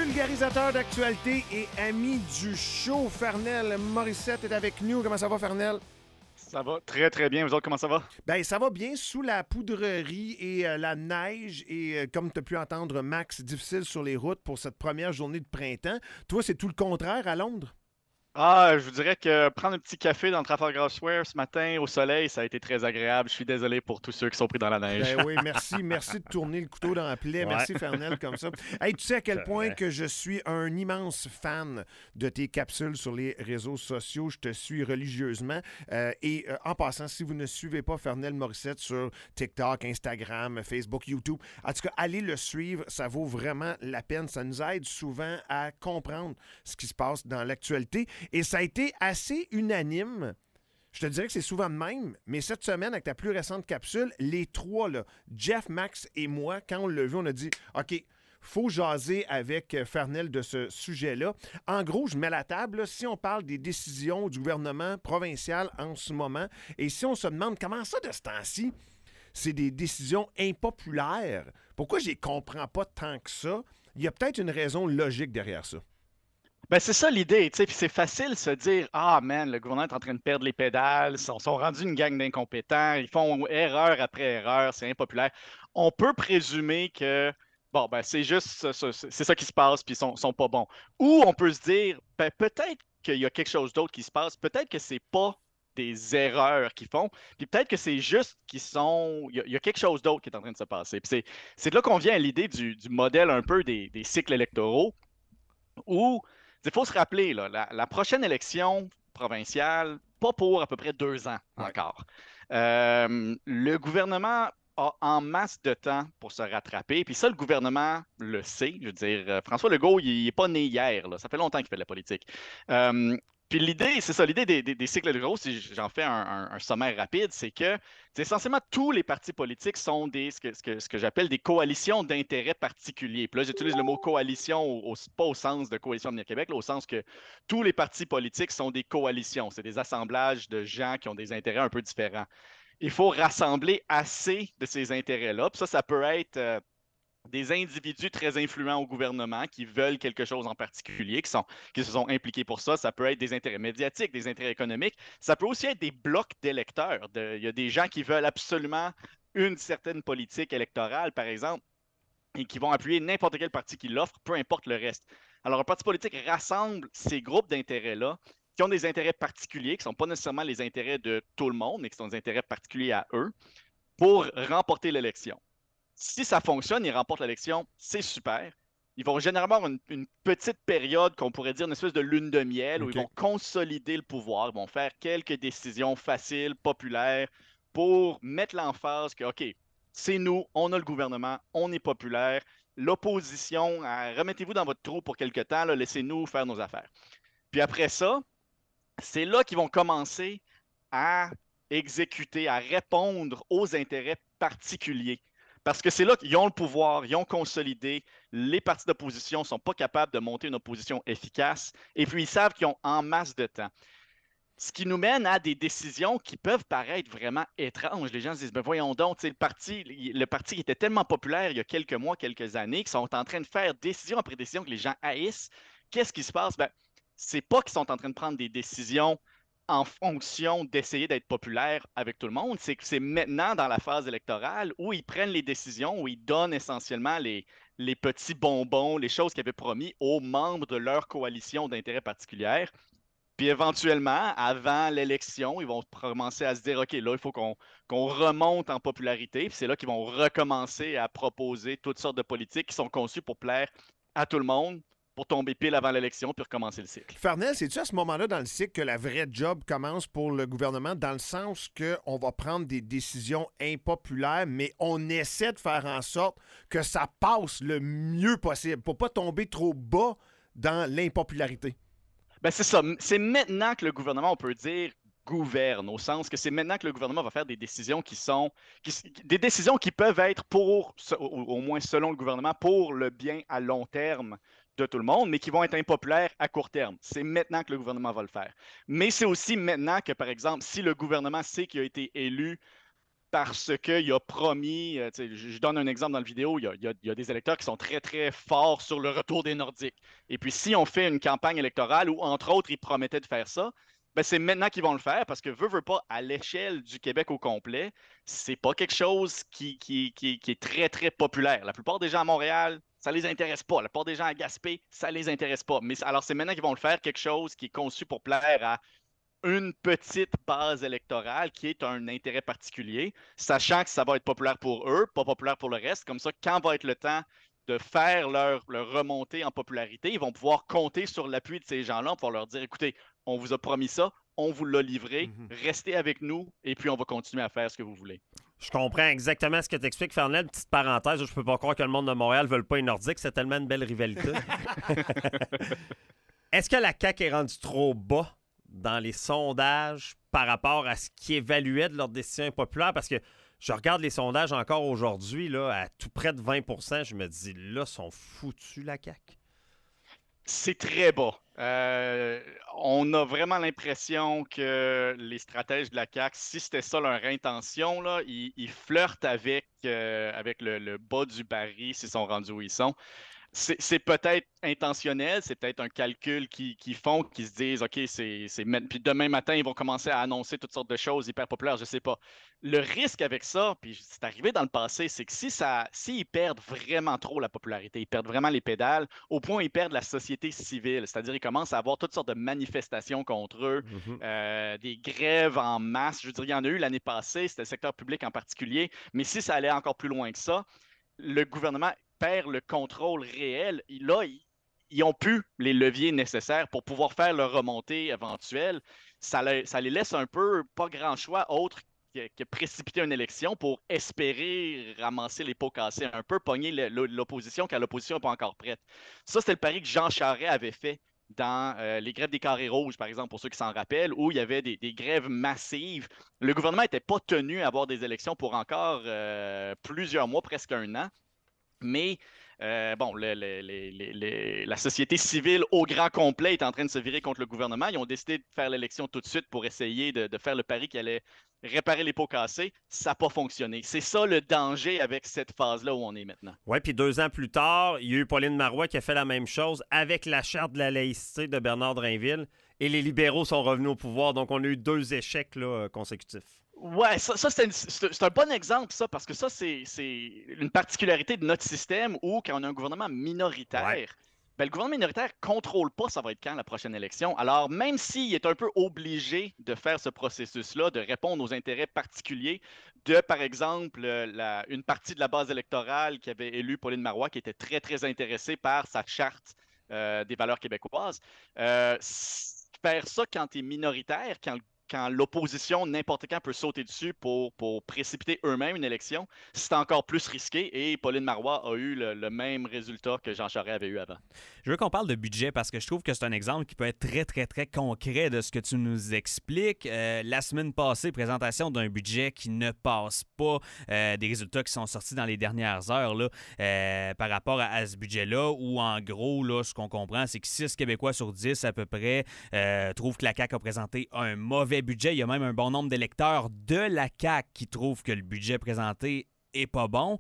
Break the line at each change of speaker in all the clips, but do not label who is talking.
Vulgarisateur d'actualité et ami du show, Fernel Morissette est avec nous. Comment ça va, Fernel?
Ça va très, très bien. Vous autres, comment ça va?
Ben, ça va bien sous la poudrerie et la neige. Et comme tu as pu entendre, Max, difficile sur les routes pour cette première journée de printemps. Toi, c'est tout le contraire à Londres?
Ah, je vous dirais que prendre un petit café dans le Trafalgar Square ce matin au soleil, ça a été très agréable. Je suis désolé pour tous ceux qui sont pris dans la neige.
Ben oui, merci. Merci de tourner le couteau dans la plaie.
Ouais,
Merci, Fernel, comme ça. Hey, tu sais à quel
c'est
point
vrai.
que je suis un immense fan de tes capsules sur les réseaux sociaux. Je te suis religieusement. En passant, si vous ne suivez pas Fernel Morissette sur TikTok, Instagram, Facebook, YouTube, en tout cas, allez le suivre. Ça vaut vraiment la peine. Ça nous aide souvent à comprendre ce qui se passe dans l'actualité. Et ça a été assez unanime. Je te dirais que c'est souvent de même, mais cette semaine, avec ta plus récente capsule, les trois, là, Jeff, Max et moi, quand on l'a vu, on a dit « OK, faut jaser avec Fernel de ce sujet-là. » En gros, je mets la table, là, si on parle des décisions du gouvernement provincial en ce moment, et si on se demande comment ça, de ce temps-ci, c'est des décisions impopulaires, pourquoi je les comprends pas tant que ça? Il y a peut-être une raison logique derrière ça.
Ben, c'est ça l'idée, tu sais, puis c'est facile de se dire, ah man, le gouvernement est en train de perdre les pédales, sont rendus une gang d'incompétents, ils font erreur après erreur, c'est impopulaire. On peut présumer que, bon, ben, c'est juste, c'est ça qui se passe, puis ils sont pas bons. Ou on peut se dire, ben, peut-être qu'il y a quelque chose d'autre qui se passe, peut-être que c'est pas des erreurs qu'ils font, puis peut-être que c'est juste qu'ils sont, il y a quelque chose d'autre qui est en train de se passer. Puis c'est de là qu'on vient à l'idée du modèle un peu des cycles électoraux où il faut se rappeler, là, la prochaine élection provinciale, pas pour à peu près 2 ans
Ouais.
encore. Le gouvernement a en masse de temps pour se rattraper. Puis ça, le gouvernement le sait. Je veux dire, François Legault, il n'est pas né hier. Là. Ça fait longtemps qu'il fait de la politique. Euh, puis l'idée, c'est ça, l'idée des cycles électoraux, si j'en fais un sommaire rapide, c'est que essentiellement tous les partis politiques sont ce que j'appelle des coalitions d'intérêts particuliers. Puis là, j'utilise le mot coalition pas au sens de coalition Avenir Québec, là, au sens que tous les partis politiques sont des coalitions. C'est des assemblages de gens qui ont des intérêts un peu différents. Il faut rassembler assez de ces intérêts-là. Puis ça peut être des individus très influents au gouvernement qui veulent quelque chose en particulier, qui se sont impliqués pour ça. Ça peut être des intérêts médiatiques, des intérêts économiques. Ça peut aussi être des blocs d'électeurs. Il y a des gens qui veulent absolument une certaine politique électorale, par exemple, et qui vont appuyer n'importe quel parti qui l'offre, peu importe le reste. Alors, un parti politique rassemble ces groupes d'intérêts-là qui ont des intérêts particuliers, qui ne sont pas nécessairement les intérêts de tout le monde, mais qui sont des intérêts particuliers à eux, pour remporter l'élection. Si ça fonctionne, ils remportent l'élection, c'est super. Ils vont généralement avoir une petite période qu'on pourrait dire une espèce de lune de miel où ils
OK.
vont consolider le pouvoir, ils vont faire quelques décisions faciles, populaires, pour mettre l'emphase que, OK, c'est nous, on a le gouvernement, on est populaire. L'opposition, remettez-vous dans votre trou pour quelque temps, là, laissez-nous faire nos affaires. Puis après ça, c'est là qu'ils vont commencer à exécuter, à répondre aux intérêts particuliers. Parce que c'est là qu'ils ont le pouvoir, ils ont consolidé, les partis d'opposition ne sont pas capables de monter une opposition efficace, et puis ils savent qu'ils ont en masse de temps. Ce qui nous mène à des décisions qui peuvent paraître vraiment étranges. Les gens se disent, ben voyons donc, le parti qui était tellement populaire il y a quelques mois, quelques années, qui sont en train de faire décision après décision que les gens haïssent. Qu'est-ce qui se passe? Ben, c'est pas qu'ils sont en train de prendre des décisions en fonction d'essayer d'être populaire avec tout le monde, c'est que c'est maintenant dans la phase électorale où ils prennent les décisions, où ils donnent essentiellement les petits bonbons, les choses qu'ils avaient promis aux membres de leur coalition d'intérêts particuliers. Puis éventuellement, avant l'élection, ils vont commencer à se dire, OK, là, il faut qu'on remonte en popularité. Puis c'est là qu'ils vont recommencer à proposer toutes sortes de politiques qui sont conçues pour plaire à tout le monde, pour tomber pile avant l'élection, puis recommencer le cycle.
Fernel, c'est-tu à ce moment-là dans le cycle que la vraie job commence pour le gouvernement, dans le sens qu'on va prendre des décisions impopulaires, mais on essaie de faire en sorte que ça passe le mieux possible pour pas tomber trop bas dans l'impopularité?
Ben c'est ça. C'est maintenant que le gouvernement, on peut dire, gouverne, au sens que c'est maintenant que le gouvernement va faire des décisions des décisions qui peuvent être au moins selon le gouvernement, pour le bien à long terme de tout le monde, mais qui vont être impopulaires à court terme. C'est maintenant que le gouvernement va le faire. Mais c'est aussi maintenant que, par exemple, si le gouvernement sait qu'il a été élu parce qu'il a promis, je donne un exemple dans la vidéo, il y a des électeurs qui sont très, très forts sur le retour des Nordiques. Et puis, si on fait une campagne électorale où, entre autres, ils promettaient de faire ça, ben c'est maintenant qu'ils vont le faire parce que veut pas, à l'échelle du Québec au complet, c'est pas quelque chose qui est très, très populaire. La plupart des gens à Montréal, ça les intéresse pas. La plupart des gens à Gaspé, ça les intéresse pas. Mais alors, c'est maintenant qu'ils vont le faire, quelque chose qui est conçu pour plaire à une petite base électorale qui est un intérêt particulier, sachant que ça va être populaire pour eux, pas populaire pour le reste. Comme ça, quand va être le temps de faire leur remontée en popularité, ils vont pouvoir compter sur l'appui de ces gens-là pour leur dire, écoutez, on vous a promis ça, on vous l'a livré, restez avec nous et puis on va continuer à faire ce que vous voulez.
Je comprends exactement ce que tu expliques, Fernand. Petite parenthèse, je peux pas croire que le monde de Montréal ne veut pas les Nordiques. C'est tellement une belle rivalité. Est-ce que la CAQ est rendue trop bas dans les sondages par rapport à ce qui évaluait de leur décision impopulaire? Parce que je regarde les sondages encore aujourd'hui, là, à tout près de 20 %. Je me dis, là, sont foutus, la CAQ.
C'est très bas. On a vraiment l'impression que les stratèges de la CAQ, si c'était ça leur intention, là, ils flirtent avec le bas du baril s'ils sont rendus où ils sont. C'est peut-être intentionnel, c'est peut-être un calcul qu'ils font, qu'ils se disent, OK, puis demain matin, ils vont commencer à annoncer toutes sortes de choses hyper populaires, je sais pas. Le risque avec ça, puis c'est arrivé dans le passé, c'est que s'ils perdent vraiment trop la popularité, ils perdent vraiment les pédales, au point où ils perdent la société civile, c'est-à-dire ils commencent à avoir toutes sortes de manifestations contre eux, des grèves en masse. Je veux dire, il y en a eu l'année passée, c'était le secteur public en particulier, mais si ça allait encore plus loin que ça, le gouvernement perd le contrôle réel. Là, ils n'ont plus les leviers nécessaires pour pouvoir faire leur remontée éventuelle. Ça les laisse un peu pas grand choix autre que précipiter une élection pour espérer ramasser les pots cassés un peu, pogner l'opposition quand l'opposition n'est pas encore prête. Ça, c'était le pari que Jean Charest avait fait dans les grèves des carrés rouges, par exemple, pour ceux qui s'en rappellent, où il y avait des grèves massives. Le gouvernement n'était pas tenu à avoir des élections pour encore plusieurs mois, presque un an. Mais bon, la société civile au grand complet est en train de se virer contre le gouvernement. Ils ont décidé de faire l'élection tout de suite pour essayer de faire le pari qui allait réparer les pots cassés. Ça n'a pas fonctionné. C'est ça le danger avec cette phase-là où on est maintenant.
Oui, puis 2 ans plus tard, il y a eu Pauline Marois qui a fait la même chose avec la charte de la laïcité de Bernard Drinville et les libéraux sont revenus au pouvoir. Donc, on a eu 2 échecs là, consécutifs.
Ouais, ça c'est un bon exemple, ça, parce que ça, c'est une particularité de notre système où, quand on a un gouvernement minoritaire, ben, le gouvernement minoritaire ne contrôle pas ça va être quand la prochaine élection. Alors, même s'il est un peu obligé de faire ce processus-là, de répondre aux intérêts particuliers de, par exemple, une partie de la base électorale qui avait élu Pauline Marois, qui était très, très intéressée par sa charte des valeurs québécoises, faire ça quand tu es minoritaire, quand l'opposition, n'importe quand, peut sauter dessus pour précipiter eux-mêmes une élection, c'est encore plus risqué et Pauline Marois a eu le même résultat que Jean Charest avait eu avant.
Je veux qu'on parle de budget parce que je trouve que c'est un exemple qui peut être très, très, très concret de ce que tu nous expliques. La semaine passée, présentation d'un budget qui ne passe pas, des résultats qui sont sortis dans les dernières heures là, par rapport à ce budget-là, où en gros, là, ce qu'on comprend, c'est que 6 Québécois sur 10 à peu près trouvent que la CAQ a présenté un mauvais budget. Il y a même un bon nombre d'électeurs de la CAQ qui trouvent que le budget présenté est pas bon.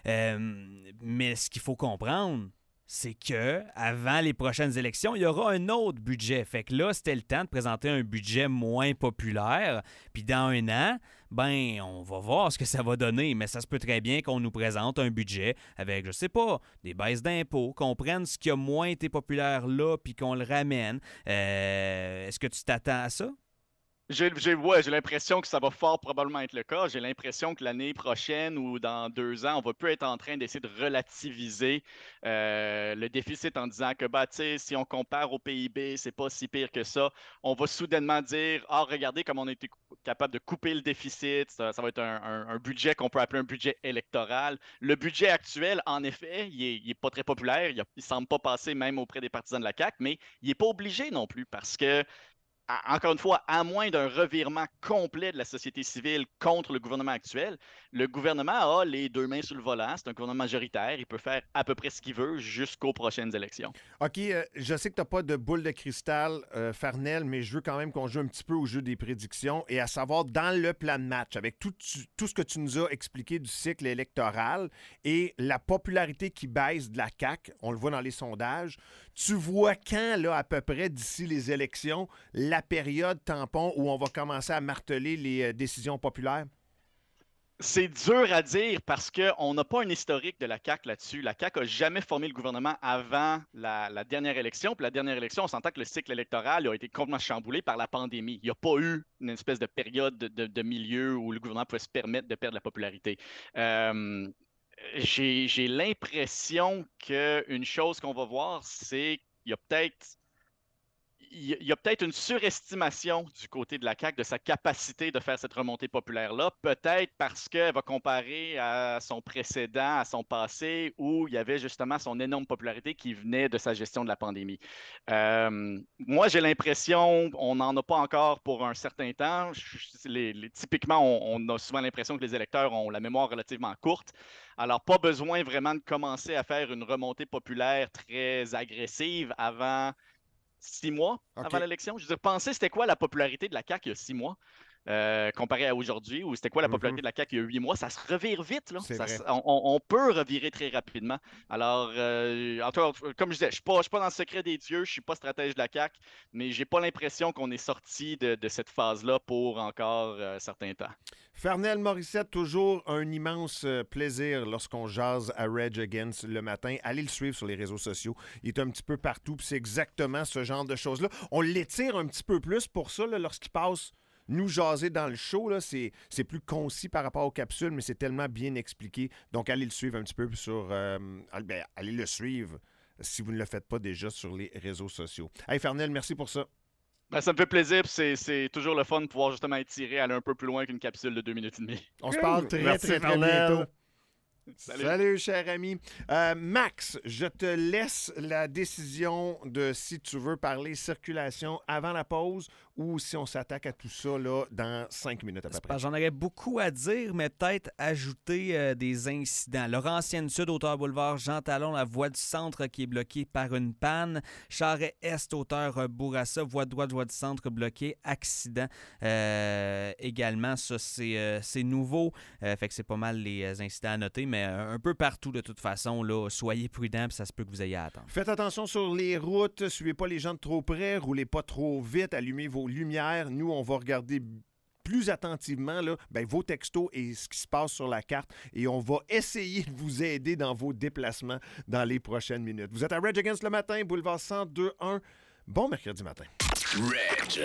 Mais ce qu'il faut comprendre, c'est que avant les prochaines élections, il y aura un autre budget. Fait que là, c'était le temps de présenter un budget moins populaire. Puis dans un an, ben, on va voir ce que ça va donner. Mais ça se peut très bien qu'on nous présente un budget avec, je sais pas, des baisses d'impôts, qu'on prenne ce qui a moins été populaire là, puis qu'on le ramène. Est-ce que tu t'attends à ça?
J'ai l'impression que ça va fort probablement être le cas. J'ai l'impression que l'année prochaine ou dans 2 ans, on va plus être en train d'essayer de relativiser le déficit en disant que bah, si on compare au PIB, c'est pas si pire que ça. On va soudainement dire ah, regardez comme on a été capable de couper le déficit. Ça va être un budget qu'on peut appeler un budget électoral. Le budget actuel, en effet, il est pas très populaire. Il semble pas passer même auprès des partisans de la CAQ, mais il n'est pas obligé non plus parce que encore une fois, à moins d'un revirement complet de la société civile contre le gouvernement actuel, le gouvernement a les deux mains sur le volant. C'est un gouvernement majoritaire. Il peut faire à peu près ce qu'il veut jusqu'aux prochaines élections.
OK, je sais que tu n'as pas de boule de cristal, Farnell, mais je veux quand même qu'on joue un petit peu au jeu des prédictions et à savoir, dans le plan de match, avec tout ce que tu nous as expliqué du cycle électoral et la popularité qui baisse de la CAQ, on le voit dans les sondages, tu vois quand, là, à peu près, d'ici les élections, la période tampon où on va commencer à marteler les décisions populaires?
C'est dur à dire parce qu'on n'a pas un historique de la CAQ là-dessus. La CAQ n'a jamais formé le gouvernement avant la dernière élection. Puis la dernière élection, on s'entend que le cycle électoral a été complètement chamboulé par la pandémie. Il n'y a pas eu une espèce de période de milieu où le gouvernement pouvait se permettre de perdre la popularité. J'ai l'impression qu'une chose qu'on va voir, c'est qu'il y a peut-être une surestimation du côté de la CAQ de sa capacité de faire cette remontée populaire-là, peut-être parce qu'elle va comparer à son précédent, à son passé, où il y avait justement son énorme popularité qui venait de sa gestion de la pandémie. Moi, j'ai l'impression, on n'en a pas encore pour un certain temps. Typiquement, on a souvent l'impression que les électeurs ont la mémoire relativement courte. Alors, pas besoin vraiment de commencer à faire une remontée populaire très agressive avant 6 mois avant l'élection. Je veux dire, pensez, c'était quoi la popularité de la CAQ il y a 6 mois comparé à aujourd'hui, ou c'était quoi la popularité de la CAQ il y a 8 mois? Ça se revire vite, là. On peut revirer très rapidement. Alors, en tout cas, comme je disais, je ne suis pas dans le secret des dieux, je ne suis pas stratège de la CAQ, mais j'ai pas l'impression qu'on est sorti de cette phase-là pour encore certains temps.
Farnell Morissette, toujours un immense plaisir lorsqu'on jase à Rage Against le matin. Allez le suivre sur les réseaux sociaux. Il est un petit peu partout, puis c'est exactement ce genre de choses-là. On l'étire un petit peu plus pour ça, là, lorsqu'il passe nous jaser dans le show. Là, c'est plus concis par rapport aux capsules, mais c'est tellement bien expliqué. Donc, allez le suivre un petit peu sur... allez le suivre si vous ne le faites pas déjà sur les réseaux sociaux. Hey, Farnell, merci pour ça.
Ben, ça me fait plaisir, c'est toujours le fun de pouvoir justement étirer, aller un peu plus loin qu'une capsule de 2 minutes et demie.
On se parle très bientôt. Salut, cher ami. Max, je te laisse la décision de si tu veux parler circulation avant la pause ou si on s'attaque à tout ça là, dans 5 minutes à peu près.
J'en aurais beaucoup à dire, mais peut-être ajouter des incidents. Laurentienne Sud, hauteur boulevard Jean Talon, la voie du centre qui est bloquée par une panne. Charret Est, hauteur Bourassa, voie droite, voie du centre bloquée, accident. Également, ça, c'est nouveau. Fait que c'est pas mal les incidents à noter, mais un peu partout de toute façon, là, soyez prudents, puis ça se peut que vous ayez à attendre.
Faites attention sur les routes, suivez pas les gens de trop près, roulez pas trop vite, allumez vos lumières. Nous, on va regarder plus attentivement là, vos textos et ce qui se passe sur la carte et on va essayer de vous aider dans vos déplacements dans les prochaines minutes. Vous êtes à Rage Against le matin, boulevard 102.1. Bon mercredi matin. Rage